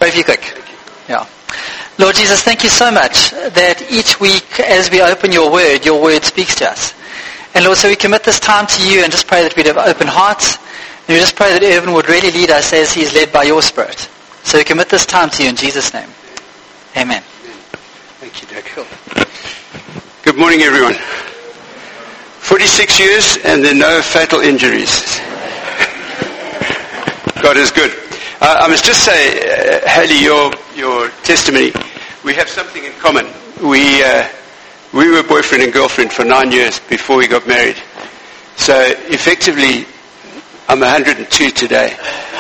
if you could. Yeah. Lord Jesus, thank you so much that each week as we open your word speaks to us. And Lord, so we commit this time to you and just pray that we'd have open hearts. And we just pray that Irvin would really lead us as he's led by your Spirit. So we commit this time to you in Jesus' name. Amen. Thank you, Doug. Good morning, everyone. 46 years and there are no fatal injuries. God is good. I must just say, Haley, your testimony, we have something in common. We were boyfriend and girlfriend for 9 years before we got married. So effectively, I'm 102 today.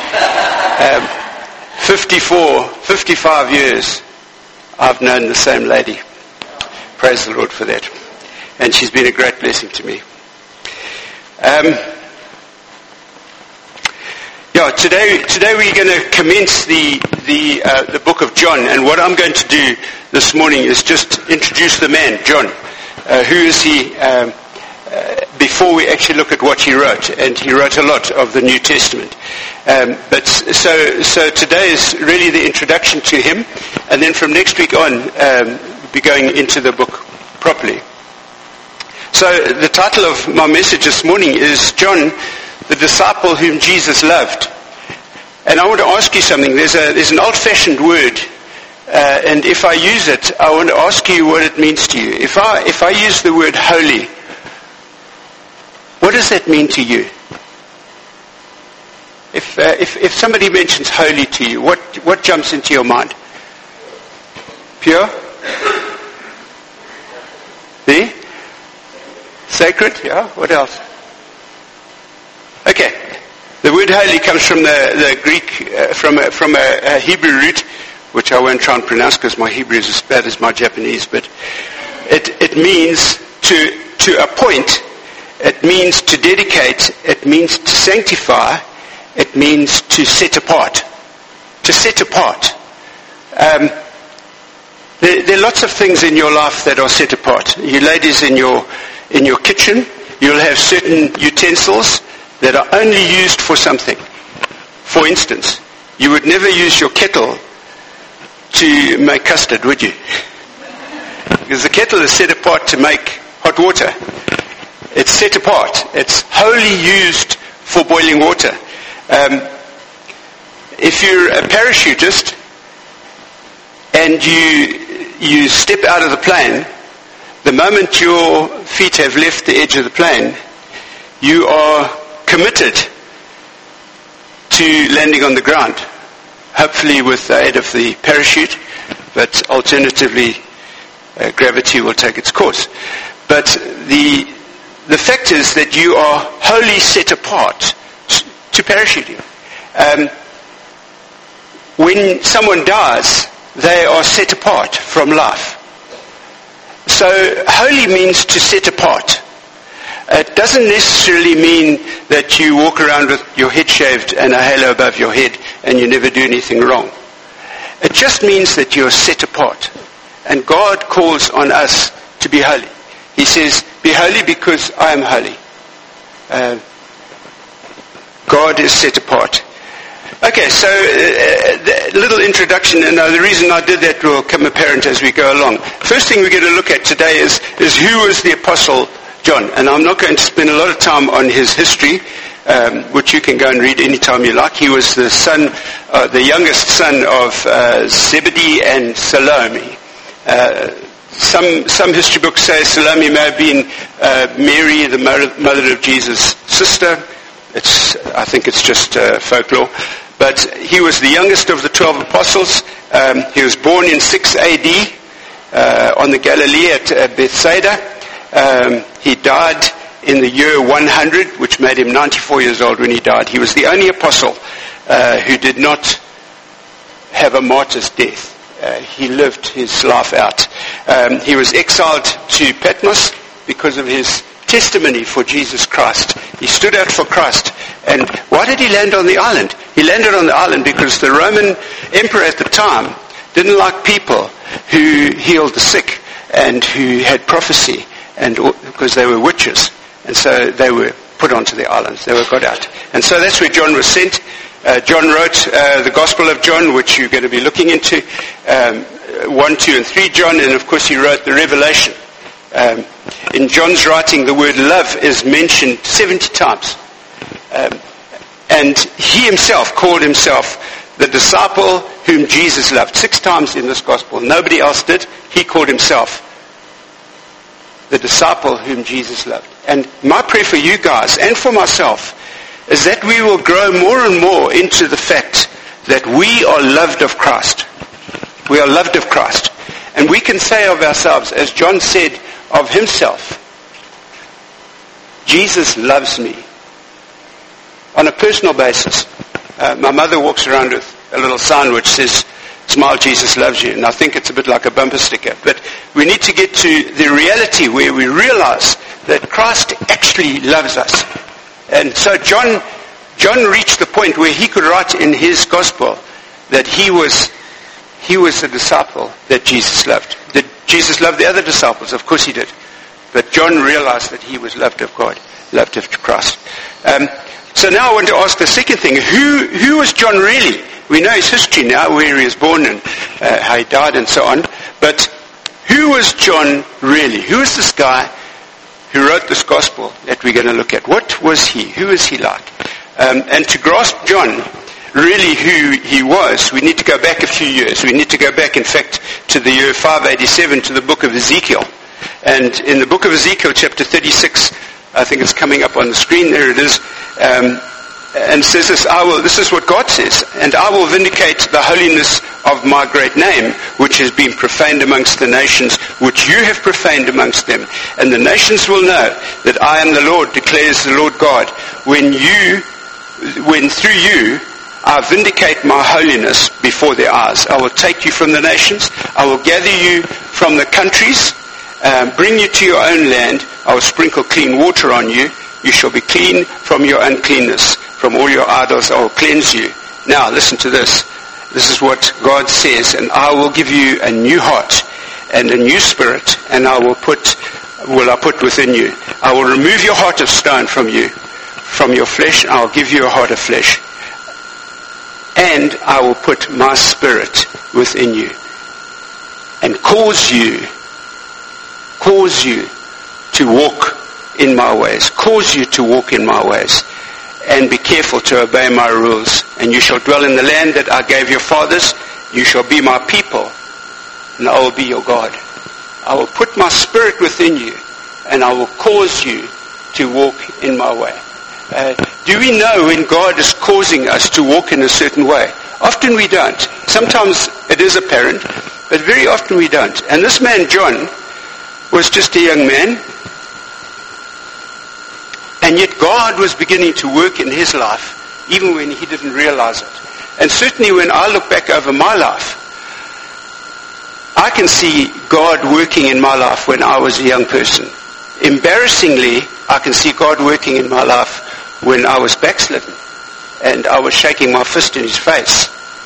55 years I've known the same lady. Praise the Lord for that. And she's been a great blessing to me. Today we're going to commence the book of John, and what I'm going to do this morning is just introduce the man, John. Who is he? Before we actually look at what he wrote, and he wrote a lot of the New Testament. So today is really the introduction to him, and then from next week on, we'll be going into the book properly. So the title of my message this morning is John, the disciple whom Jesus loved. And I want to ask you something. There's an old-fashioned word, and if I use it, I want to ask you what it means to you. If I use the word holy, what does that mean to you? If somebody mentions holy to you, what jumps into your mind? Pure? The? Sacred? Yeah. What else? Okay. The word holy comes from the Greek, from a Hebrew root, which I won't try and pronounce because my Hebrew is as bad as my Japanese, but it means to appoint, it means to dedicate, it means to sanctify, it means to set apart. To set apart. There are lots of things in your life that are set apart. You ladies in your kitchen, you'll have certain utensils that are only used for something. For instance, you would never use your kettle to make custard, would you? Because the kettle is set apart to make hot water. It's set apart. It's wholly used for boiling water. If you're a parachutist and you step out of the plane, the moment your feet have left the edge of the plane, you are committed to landing on the ground, hopefully with the aid of the parachute, but alternatively gravity will take its course. But the fact is that you are wholly set apart to parachuting. When someone dies, they are set apart from life. So holy means to set apart. It doesn't necessarily mean that you walk around with your head shaved and a halo above your head and you never do anything wrong. It just means that you're set apart. And God calls on us to be holy. He says, be holy because I am holy. God is set apart. Okay, so a little introduction, and the reason I did that will come apparent as we go along. First thing we're going to look at today is who was the Apostle John. And I'm not going to spend a lot of time on his history, which you can go and read anytime you like. He was the youngest son of Zebedee and Salome. Some history books say Salome may have been Mary, the mother of Jesus' sister. I think it's just folklore. But he was the youngest of the 12 apostles. He was born in 6 AD on the Galilee at Bethsaida. He died in the year 100, which made him 94 years old when he died. He was the only apostle who did not have a martyr's death. He lived his life out. He was exiled to Patmos because of his testimony for Jesus Christ. He stood out for Christ. And why did he land on the island? He landed on the island because the Roman emperor at the time didn't like people who healed the sick and who had prophecy, and because they were witches. And so they were put onto the islands. They were got out. And so that's where John was sent. John wrote the Gospel of John, which you're going to be looking into, 1, 2, and 3 John, and of course he wrote the Revelation. In John's writing, the word love is mentioned 70 times. And he himself called himself the disciple whom Jesus loved. 6 times in this Gospel. Nobody else did. He called himself the disciple whom Jesus loved. And my prayer for you guys and for myself is that we will grow more and more into the fact that we are loved of Christ. We are loved of Christ. And we can say of ourselves, as John said of himself, Jesus loves me. On a personal basis. My mother walks around with a little sign which says, "Smile, Jesus loves you." And I think it's a bit like a bumper sticker. But we need to get to the reality where we realize that Christ actually loves us. And so John reached the point where he could write in his gospel that he was a disciple that Jesus loved. Did Jesus love the other disciples? Of course he did. But John realized that he was loved of God, loved of Christ. So now I want to ask the second thing. Who was John really? We know his history now, where he was born and how he died and so on. But who was John really? Who is this guy who wrote this gospel that we're going to look at? What was he? Who is he like? And to grasp John, really who he was, we need to go back a few years. We need to go back, in fact, to the year 587, to the book of Ezekiel. And in the book of Ezekiel, chapter 36, I think it's coming up on the screen, there it is, and says this, this is what God says, "And I will vindicate the holiness of my great name, which has been profaned amongst the nations, which you have profaned amongst them. And the nations will know that I am the Lord, declares the Lord God, when through you I vindicate my holiness before their eyes. I will take you from the nations, I will gather you from the countries, bring you to your own land. I will sprinkle clean water on you. You shall be clean from your uncleanness. From all your idols I will cleanse you." Now listen to this. This is what God says. "And I will give you a new heart and a new spirit, and I will put within you. I will remove your heart of stone from you, from your flesh, and I will give you a heart of flesh. And I will put my spirit within you, and cause you to walk in my ways. Cause you to walk in my ways. And be careful to obey my rules. And you shall dwell in the land that I gave your fathers. You shall be my people, and I will be your God. I will put my spirit within you, and I will cause you to walk in my way." Do we know when God is causing us to walk in a certain way? Often we don't. Sometimes it is apparent, but very often we don't. And this man, John, was just a young man. And yet God was beginning to work in his life, even when he didn't realize it. And certainly when I look back over my life, I can see God working in my life when I was a young person. Embarrassingly, I can see God working in my life when I was backslidden and I was shaking my fist in his face.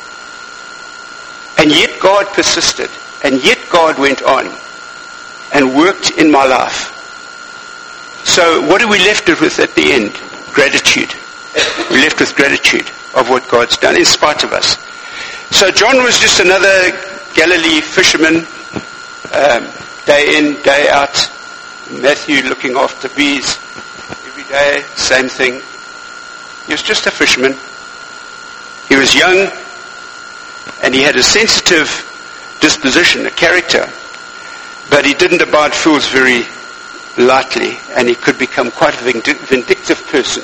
And yet God persisted, and yet God went on and worked in my life. So what are we left with at the end? Gratitude. We're left with gratitude of what God's done in spite of us. So John was just another Galilee fisherman, day in, day out. Matthew looking after bees every day, same thing. He was just a fisherman. He was young, and he had a sensitive disposition, a character, but he didn't abide fools very lightly, and he could become quite a vindictive person.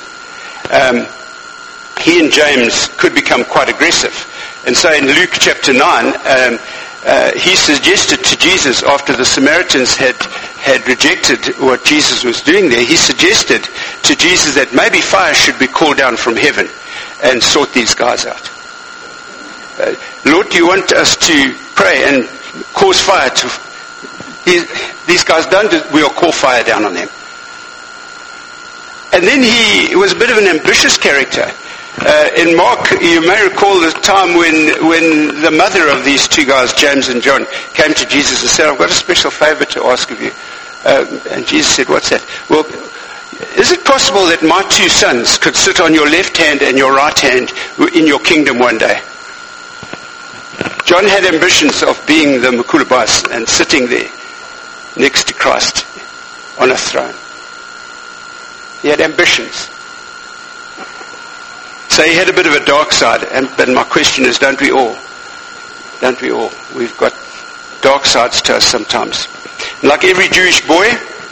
He and James could become quite aggressive. And so in Luke chapter 9, he suggested to Jesus, after the Samaritans had rejected what Jesus was doing there, he suggested to Jesus that maybe fire should be called down from heaven and sort these guys out. Lord, do you want us to pray and cause fire to... These guys don't, we'll call fire down on them. And then he was a bit of an ambitious character. In Mark, you may recall the time when the mother of these two guys, James and John, came to Jesus and said, "I've got a special favor to ask of you." And Jesus said, "What's that?" "Well, is it possible that my two sons could sit on your left hand and your right hand in your kingdom one day? John had ambitions of being the Makulabas and sitting there next to Christ on a throne. He had ambitions. So he had a bit of a dark side, but my question is, don't we all? Don't we all? We've got dark sides to us sometimes. And like every Jewish boy,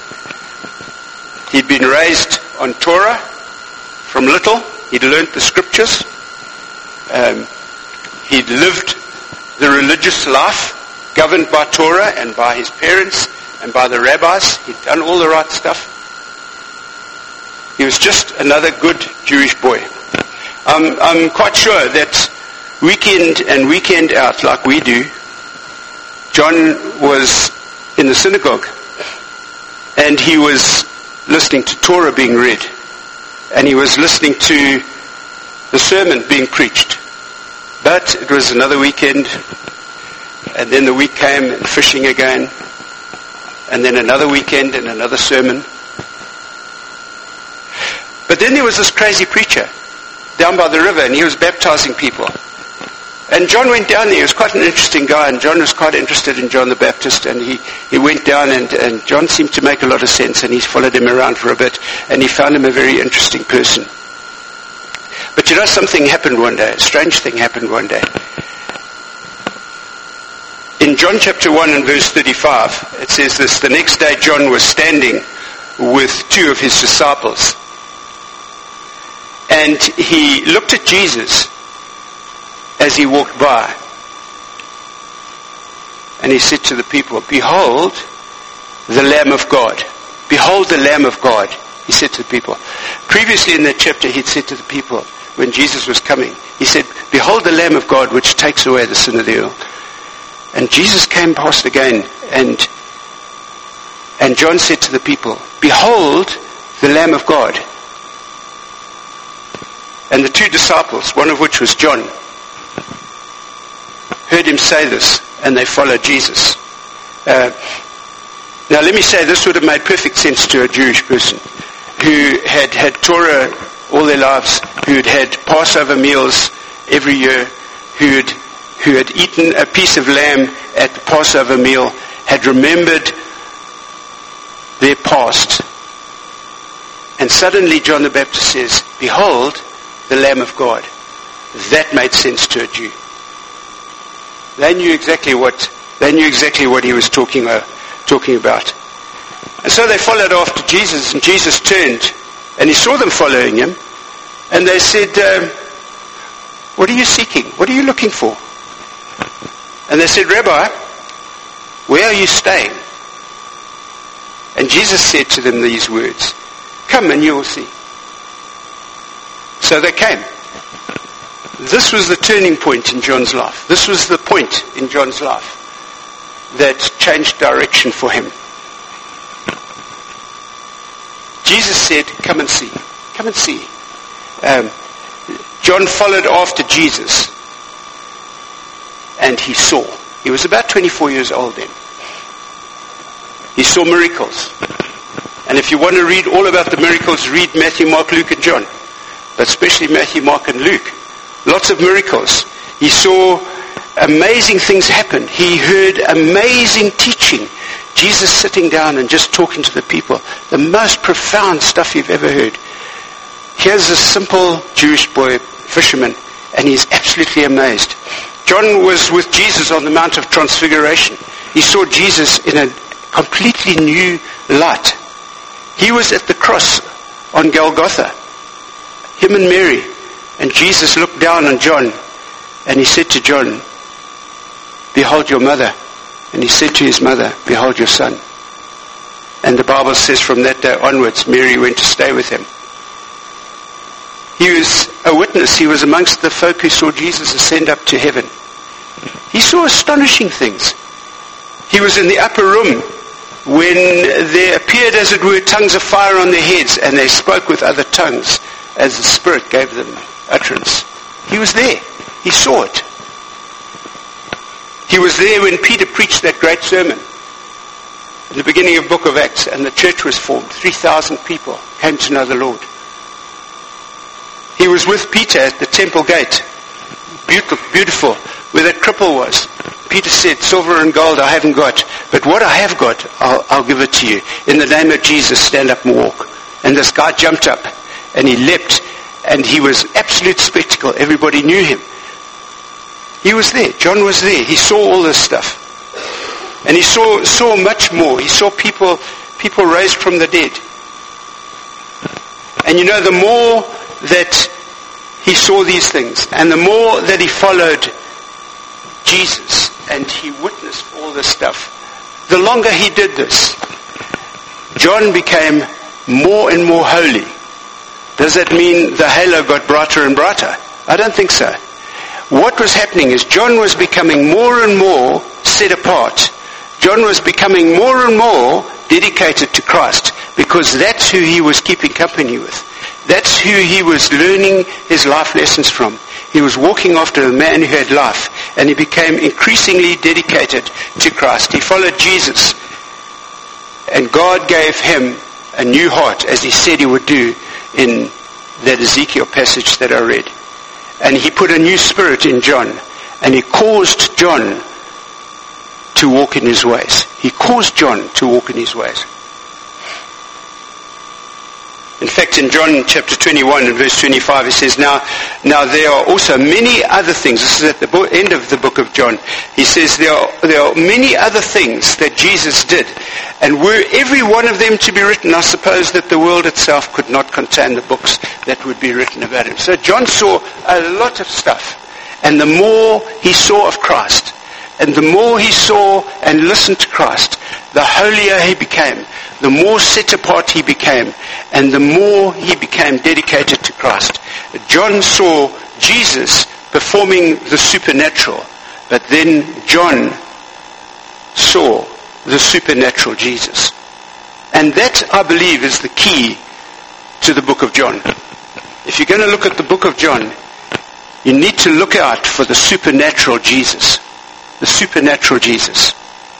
he'd been raised on Torah from little. He'd learnt the scriptures. He'd lived the religious life governed by Torah and by his parents and by the rabbis. He'd done all the right stuff. He was just another good Jewish boy. I'm quite sure that weekend and weekend out, like we do, John was in the synagogue and he was listening to Torah being read and he was listening to the sermon being preached. But it was another weekend, and then the week came, and fishing again, and then another weekend and another sermon. But then there was this crazy preacher down by the river, and he was baptizing people. And John went down there. He was quite an interesting guy, and John was quite interested in John the Baptist, and he went down, and John seemed to make a lot of sense, and he followed him around for a bit, and he found him a very interesting person. But you know, something happened one day. A strange thing happened one day. In John chapter 1 and verse 35, it says this: the next day John was standing with two of his disciples. And he looked at Jesus as he walked by. And he said to the people, "Behold the Lamb of God. Behold the Lamb of God," he said to the people. Previously in that chapter, he'd said to the people, when Jesus was coming, he said, "Behold the Lamb of God, which takes away the sin of the world." And Jesus came past again, and John said to the people, "Behold the Lamb of God." And the two disciples, one of which was John, heard him say this, and they followed Jesus. Now let me say, this would have made perfect sense to a Jewish person who had had Torah all their lives, who had had Passover meals every year, who had eaten a piece of lamb at the Passover meal, had remembered their past. And suddenly John the Baptist says, "Behold the Lamb of God." That made sense to a Jew. They knew exactly what he was talking about. And so they followed after Jesus, and Jesus turned, and he saw them following him, and they said, "What are you seeking? What are you looking for?" And they said, "Rabbi, where are you staying?" And Jesus said to them these words, "Come and you will see." So they came. This was the turning point in John's life. This was the point in John's life that changed direction for him. Jesus said, "Come and see. Come and see." John followed after Jesus, and he saw. He was about 24 years old then. He saw miracles. And if you want to read all about the miracles, read Matthew, Mark, Luke, and John. But especially Matthew, Mark, and Luke. Lots of miracles. He saw amazing things happen. He heard amazing teaching. Jesus sitting down and just talking to the people. The most profound stuff you've ever heard. Here's a simple Jewish boy, fisherman, and he's absolutely amazed. John was with Jesus on the Mount of Transfiguration. He saw Jesus in a completely new light. He was at the cross on Golgotha, him and Mary, and Jesus looked down on John, and he said to John, "Behold your mother." And he said to his mother, "Behold your son." And the Bible says from that day onwards, Mary went to stay with him. He was a witness. He was amongst the folk who saw Jesus ascend up to heaven. He saw astonishing things. He was in the upper room when there appeared, as it were, tongues of fire on their heads, and they spoke with other tongues as the Spirit gave them utterance. He was there. He saw it. He was there when Peter preached that great sermon. in the beginning of the book of Acts, and the church was formed. 3,000 people came to know the Lord. He was with Peter at the temple gate. Beautiful, where that cripple was. Peter said, silver and gold I haven't got, but what I have got, I'll give it to you. In the name of Jesus, stand up and walk. And this guy jumped up, and he leapt, and he was absolute spectacle. Everybody knew him. He was there. John was there. He saw all this stuff. And he saw much more. He saw people raised from the dead. And you know, the more that he saw these things, and the more that he followed Jesus, and he witnessed all this stuff, the longer he did this, John became more and more holy. Does that mean the halo got brighter and brighter? I don't think so. What was happening is John was becoming more and more set apart. John was becoming more and more dedicated to Christ, because that's who he was keeping company with. That's who he was learning his life lessons from. He was walking after a man who had life, and he became increasingly dedicated to Christ. He followed Jesus, and God gave him a new heart, as he said he would do in that Ezekiel passage that I read. And he put a new spirit in John, and he caused John to walk in his ways. He caused John to walk in his ways. In fact, in John chapter 21 and verse 25, he says, Now there are also many other things. This is at the end of the book of John. He says there are many other things that Jesus did. And were every one of them to be written, I suppose that the world itself could not contain the books that would be written about him. So John saw a lot of stuff. And the more he saw of Christ, and the more he saw and listened to Christ, the holier he became, the more set apart he became, and the more he became dedicated to Christ. John saw Jesus performing the supernatural, but then John saw the supernatural Jesus. And that, I believe, is the key to the book of John. If you're going to look at the book of John, you need to look out for the supernatural Jesus. The supernatural Jesus.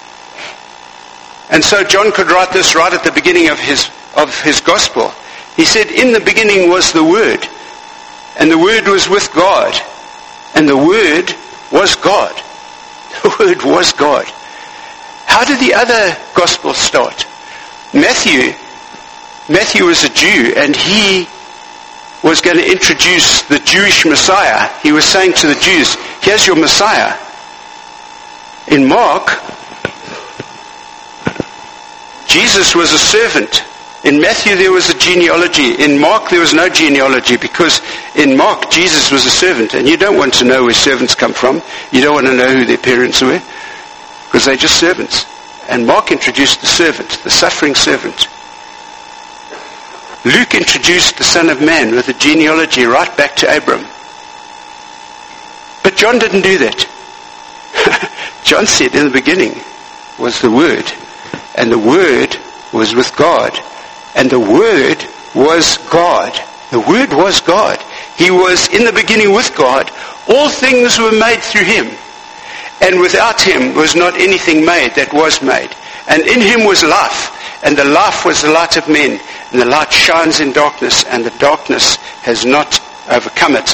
And so John could write this right at the beginning of his gospel. He said, in the beginning was the Word, and the Word was with God, and the Word was God. The Word was God. How did the other gospels start? Matthew was a Jew, and he was going to introduce the Jewish Messiah. He was saying to the Jews, here's your Messiah. In Mark, Jesus was a servant. In Matthew there was a genealogy. In Mark there was no genealogy, because in Mark Jesus was a servant, and you don't want to know where servants come from. You don't want to know who their parents were, because they're just servants. And Mark introduced the servant, the suffering servant. Luke introduced the Son of Man with a genealogy right back to Abram. But John didn't do that. John said in the beginning was the Word, and the Word was with God, and the Word was God. The Word was God. He was in the beginning with God. All things were made through him, and without him was not anything made that was made. And in him was life, and the life was the light of men, and the light shines in darkness, and the darkness has not overcome it.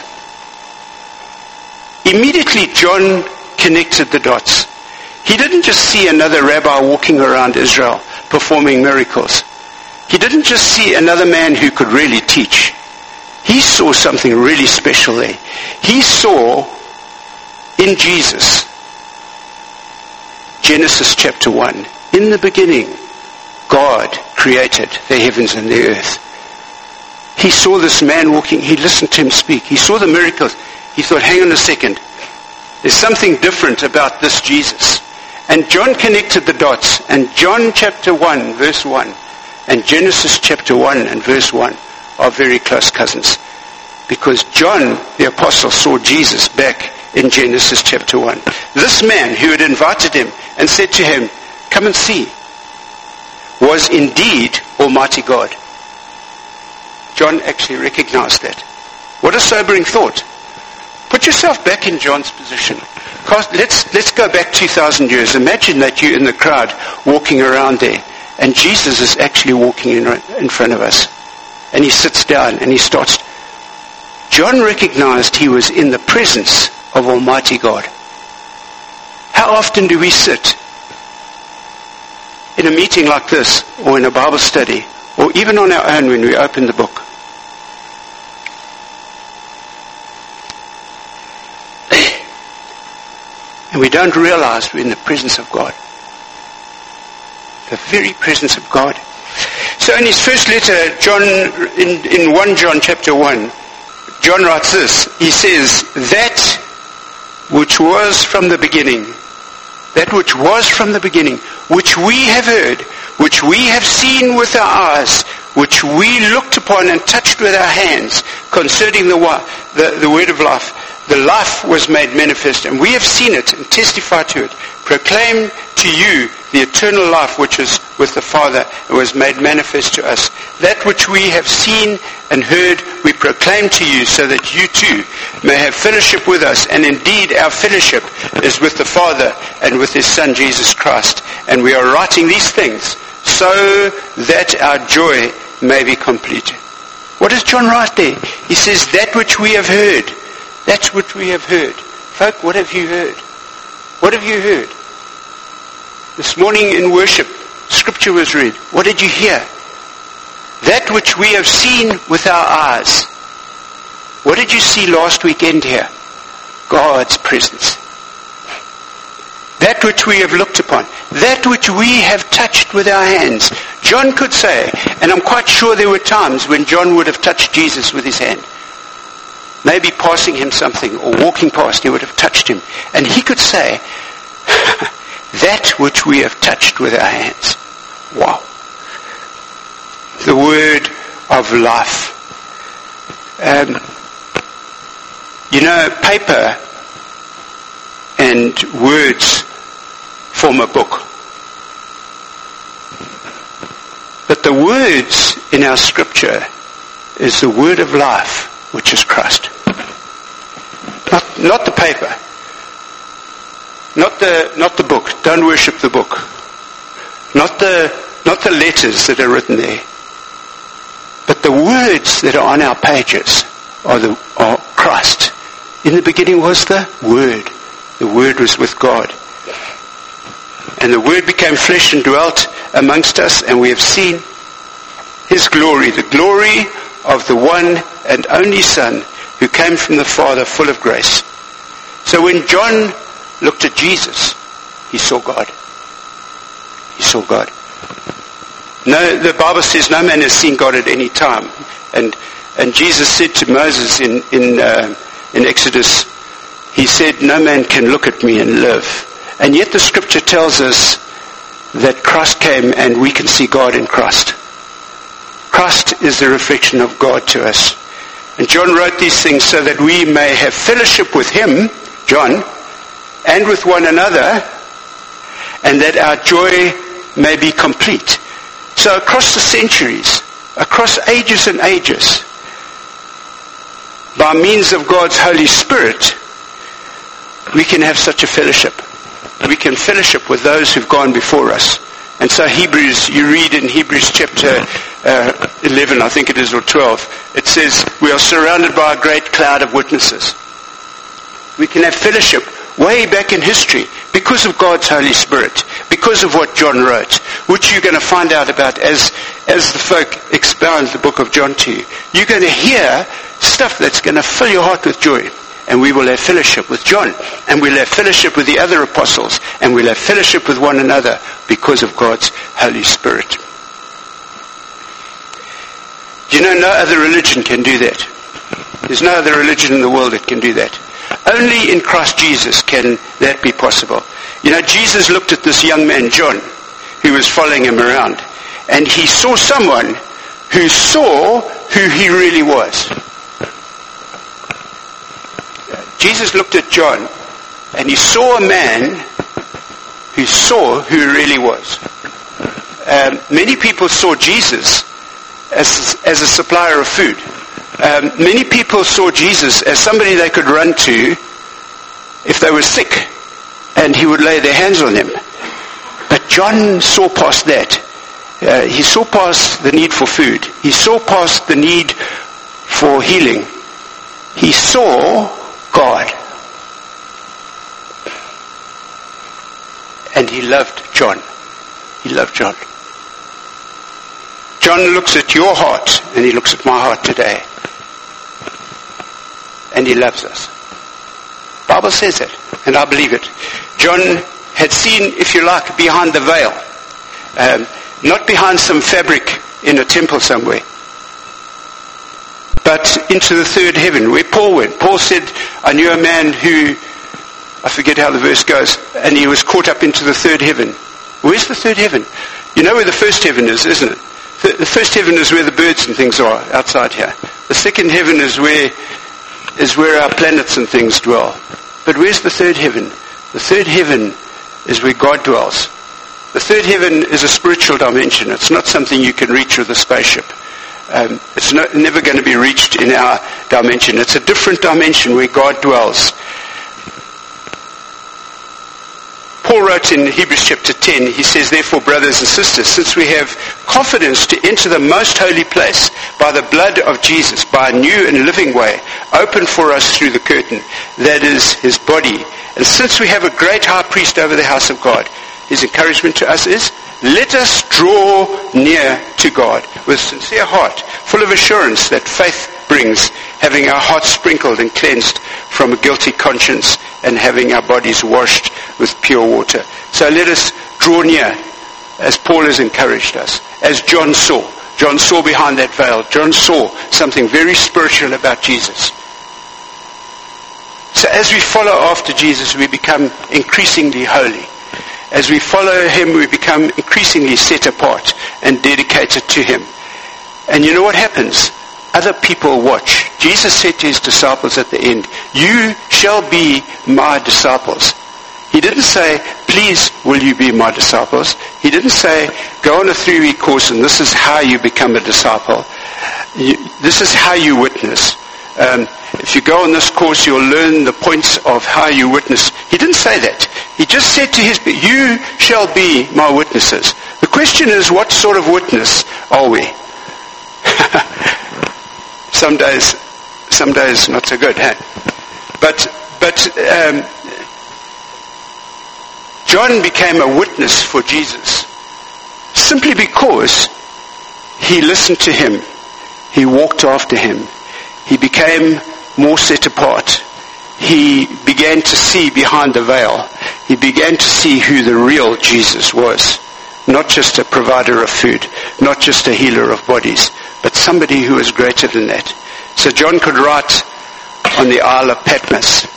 Immediately John connected the dots. He didn't just see another rabbi walking around Israel performing miracles. He didn't just see another man who could really teach. He saw something really special there. He saw in Jesus, Genesis chapter 1, in the beginning, God created the heavens and the earth. He saw this man walking. He listened to him speak. He saw the miracles. He thought, hang on a second. There's something different about this Jesus. And John connected the dots. And John chapter 1 verse 1 and Genesis chapter 1 and verse 1 are very close cousins. Because John the apostle saw Jesus back in Genesis chapter 1. This man who had invited him and said to him, come and see, was indeed Almighty God. John actually recognized that. What a sobering thought. Put yourself back in John's position. Let's go back 2,000 years. Imagine that you're in the crowd walking around there, and Jesus is actually walking in front of us. And he sits down and he starts. John recognized he was in the presence of Almighty God. How often do we sit in a meeting like this, or in a Bible study, or even on our own when we open the book? And we don't realize we're in the presence of God. The very presence of God. So in his first letter, John, in 1 John chapter 1, John writes this. He says, that which was from the beginning, which we have heard, which we have seen with our eyes, which we looked upon and touched with our hands, concerning the word of life. The life was made manifest, and we have seen it and testified to it, proclaim to you the eternal life which is with the Father and was made manifest to us. That which we have seen and heard we proclaim to you, so that you too may have fellowship with us. And indeed our fellowship is with the Father and with His Son Jesus Christ. And we are writing these things so that our joy may be complete. What does John write there? He says, that which we have heard. That's what we have heard. Folk, what have you heard? What have you heard? This morning in worship, scripture was read. What did you hear? That which we have seen with our eyes. What did you see last weekend here? God's presence. That which we have looked upon. That which we have touched with our hands. John could say, and I'm quite sure there were times when John would have touched Jesus with his hand. Maybe passing him something or walking past, he would have touched him. And he could say, that which we have touched with our hands. Wow. The word of life. Paper and words form a book. But the words in our scripture is the word of life, which is Christ. Not the paper. Not the book. Don't worship the book. Not the letters that are written there. But the words that are on our pages are Christ. In the beginning was the Word. The Word was with God. And the Word became flesh and dwelt amongst us, and we have seen His glory, the glory of the one and only Son who came from the Father, full of grace. So when John looked at Jesus, he saw God. He saw God. No, the Bible says no man has seen God at any time. And Jesus said to Moses in Exodus, he said, no man can look at me and live. And yet the scripture tells us that Christ came and we can see God in Christ. Christ is the reflection of God to us. And John wrote these things so that we may have fellowship with him, John, and with one another, and that our joy may be complete. So across the centuries, across ages and ages, by means of God's Holy Spirit, we can have such a fellowship. We can fellowship with those who've gone before us. And so Hebrews, you read in Hebrews chapter 11, I think it is, or 12, it says, we are surrounded by a great cloud of witnesses. We can have fellowship way back in history because of God's Holy Spirit, because of what John wrote, which you're going to find out about as the folk expound the book of John to you. You're going to hear stuff that's going to fill your heart with joy. And we will have fellowship with John, and we'll have fellowship with the other apostles, and we'll have fellowship with one another because of God's Holy Spirit. Do you know no other religion can do that? There's no other religion in the world that can do that. Only in Christ Jesus can that be possible. You know, Jesus looked at this young man, John, who was following him around, and he saw someone who saw who he really was. Jesus looked at John, and he saw a man who saw who he really was. Many people saw Jesus as a supplier of food. Many people saw Jesus as somebody they could run to if they were sick and he would lay their hands on them. But John saw past that. He saw past the need for food. He saw past the need for healing. He saw God. And he loved John. He loved John. John looks at your heart, and he looks at my heart today. And he loves us. The Bible says it, and I believe it. John had seen, if you like, behind the veil. Not behind some fabric in a temple somewhere, but into the third heaven, where Paul went. Paul said, I knew a man who, I forget how the verse goes, and he was caught up into the third heaven. Where's the third heaven? You know where the first heaven is, isn't it? The first heaven is where the birds and things are, outside here. The second heaven is where our planets and things dwell. But where's the third heaven? The third heaven is where God dwells. The third heaven is a spiritual dimension. It's not something you can reach with a spaceship. It's never going to be reached in our dimension. It's a different dimension where God dwells. Paul wrote in Hebrews chapter 10, he says, therefore, brothers and sisters, since we have confidence to enter the most holy place by the blood of Jesus, by a new and living way, opened for us through the curtain, that is his body. And since we have a great high priest over the house of God, his encouragement to us is, let us draw near to God with sincere heart, full of assurance that faith brings, having our hearts sprinkled and cleansed from a guilty conscience and having our bodies washed with pure water. So let us draw near, as Paul has encouraged us, as John saw. John saw behind that veil. John saw something very spiritual about Jesus. So as we follow after Jesus, we become increasingly holy. As we follow him, we become increasingly set apart and dedicated to him. And you know what happens? Other people watch. Jesus said to his disciples at the end, you shall be my disciples. He didn't say, please will you be my disciples. He didn't say, go on a 3-week course and this is how you become a disciple. This is how you witness. If you go on this course, you'll learn the points of how you witness. He didn't say that. He just said to his people, you shall be my witnesses. The question is, what sort of witness are we? Some days not so good, huh? But John became a witness for Jesus simply because he listened to him. He walked after him. He became more set apart. He began to see behind the veil. He began to see who the real Jesus was. Not just a provider of food, not just a healer of bodies, but somebody who was greater than that. So John could write on the Isle of Patmos,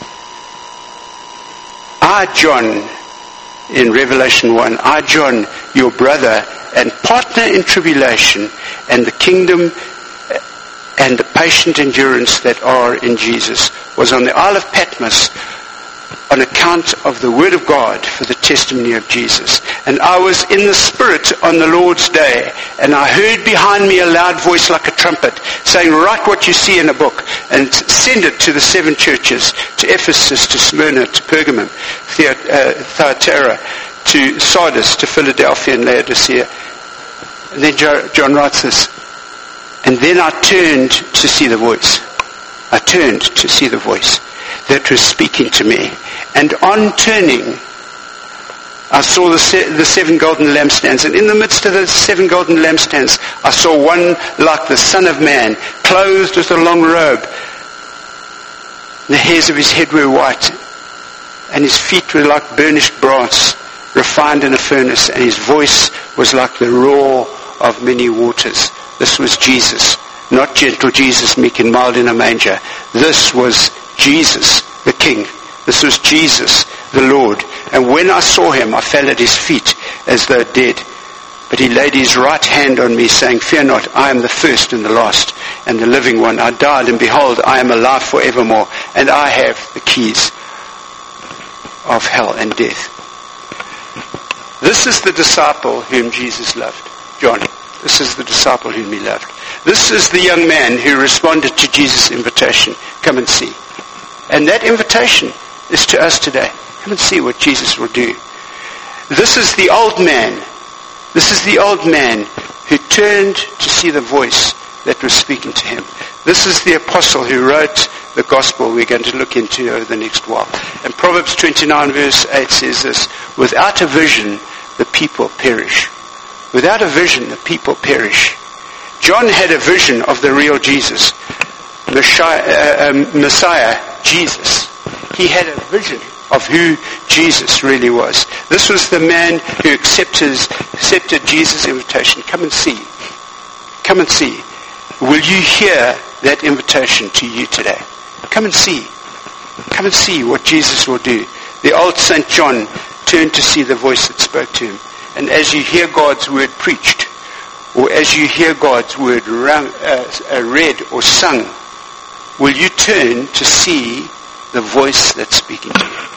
I, John, in Revelation 1, I, John, your brother and partner in tribulation and the kingdom and the patient endurance that are in Jesus, was on the Isle of Patmos on account of the word of God for the testimony of Jesus. And I was in the Spirit on the Lord's day, and I heard behind me a loud voice like a trumpet, saying, write what you see in a book, and send it to the 7 churches, to Ephesus, to Smyrna, to Pergamum, Thyatira, to Sardis, to Philadelphia, and Laodicea. And then John writes this, and then I turned to see the voice. I turned to see the voice that was speaking to me. And on turning, I saw the 7 golden lampstands. And in the midst of the 7 golden lampstands, I saw one like the Son of Man, clothed with a long robe. The hairs of his head were white, and his feet were like burnished brass, refined in a furnace, and his voice was like the roar of many waters. This was Jesus, not gentle Jesus, meek and mild in a manger. This was Jesus, the King. This was Jesus, the Lord. And when I saw him, I fell at his feet as though dead. But he laid his right hand on me, saying, fear not, I am the first and the last and the living one. I died, and behold, I am alive forevermore, and I have the keys of hell and death. This is the disciple whom Jesus loved, John. This is the disciple whom he loved. This is the young man who responded to Jesus' invitation. Come and see. And that invitation is to us today. Come and see what Jesus will do. This is the old man. This is the old man who turned to see the voice that was speaking to him. This is the apostle who wrote the gospel we're going to look into over the next while. And Proverbs 29 verse 8 says this, without a vision, the people perish. Without a vision, the people perish. John had a vision of the real Jesus, Messiah, Jesus. He had a vision of who Jesus really was. This was the man who accepted Jesus' invitation. Come and see. Come and see. Will you hear that invitation to you today? Come and see. Come and see what Jesus will do. The old St. John turned to see the voice that spoke to him. And as you hear God's word preached, or as you hear God's word read or sung, will you turn to see the voice that's speaking to you?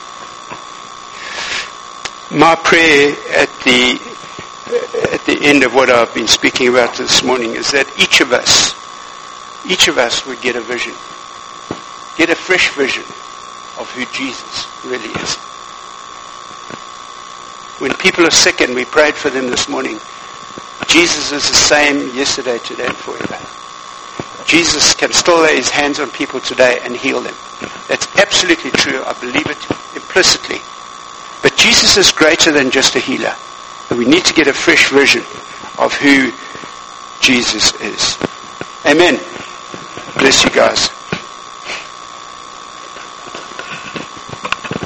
My prayer at the end of what I've been speaking about this morning is that each of us would get a vision. Get a fresh vision of who Jesus really is. When people are sick, and we prayed for them this morning, Jesus is the same yesterday, today, and forever. Jesus can still lay his hands on people today and heal them. That's absolutely true. I believe it implicitly. But Jesus is greater than just a healer. And we need to get a fresh vision of who Jesus is. Amen. Bless you guys.